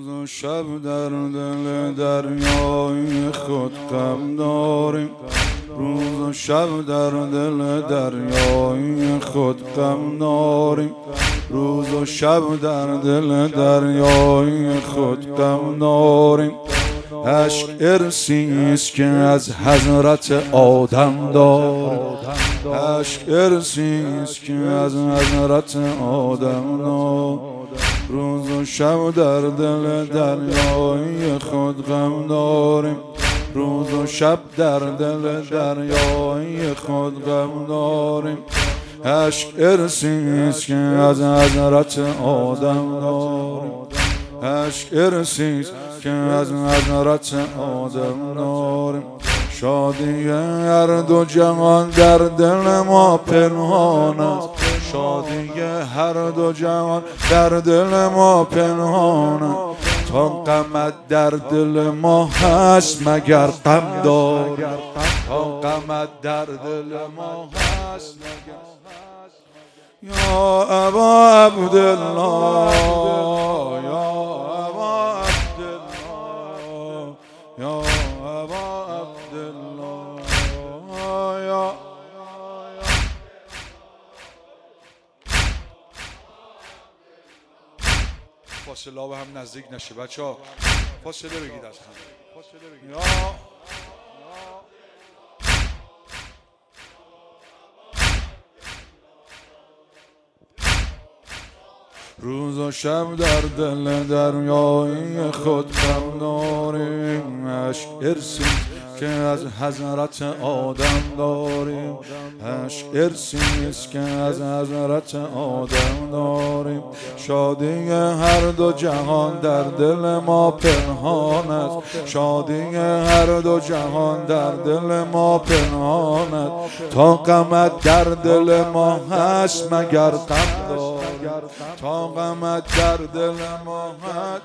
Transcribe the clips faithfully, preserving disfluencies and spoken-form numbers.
و شب در دل دریای خود غم داریم، روز و شب در دل دریای خود غم داریم، روز و شب در دل دریای خود غم داریم. عشق ارثیست که از حضرت آدم داریم، عشق ارثیست که از حضرت آدم داریم. روز و شب در دل دریای خود غم داریم، روز و شب در دل دریای خود غم داریم. عشق ارثیست که از حضرت آدم داریم، عشق ارثیست که از حضرت آدم داریم. شادی هر دو جهان در دل ما پنهان است، شادی هر دو جهان در دل ما پنهان است. تا غمت در دل ما هست مگر غم داری، تا غمت در دل ما هست مگر. یا ابا عبدالله، یا ابا عبدالله، یا ابا عبدالله، یا فاصله به هم نزدیک نشه بچه ها، فاصله بگید از هم، فاصله بگید. یا روز و شب در دل دریای خود غم داریم، عشق ارثیست که از حضرت آدم داریم، عشق ارثیست که از حضرت آدم داریم. شادی هر دو جهان در دل ما پنهان است، شادی هر دو جهان در دل ما پنهان است. تا غمت در دل ما هست مگر غم داری، تا غمت در دل ما هست.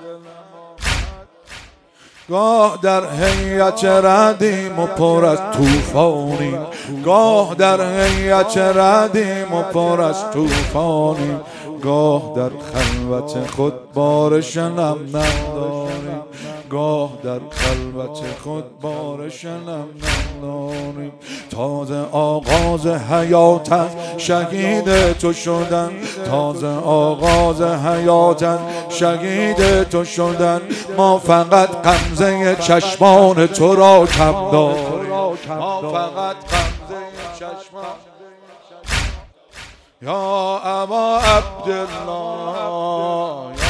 گاه در هیئت ردیم و پر از طوفانیم، گاه در هیئت ردیم و پر از طوفانیم. گاه در خلوت خود بارش نم نداریم، گاه در خلوت خود بارش نم نداریم. تازه آغاز حیاتت شهید تو شدن، تازه آغاز حیاتت شهید تو شدن. ما فقط غمزه چشمان تو را کم داریم، ما فقط غمزه چشمان. یا ابا عبدالله،